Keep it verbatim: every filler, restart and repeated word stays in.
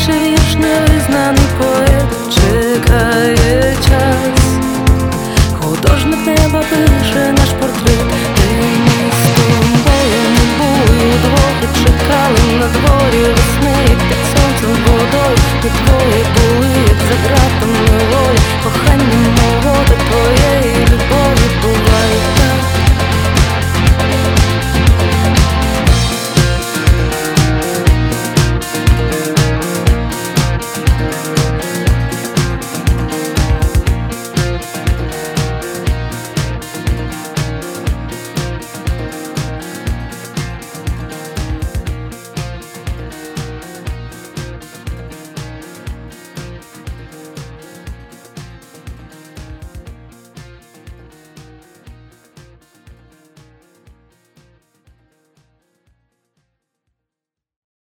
пише вірш невизнаний поет, чекає час. Художник неба пише наш портрет, де ми з тобою, ми були удвох і чекали на дворі весни, як сонце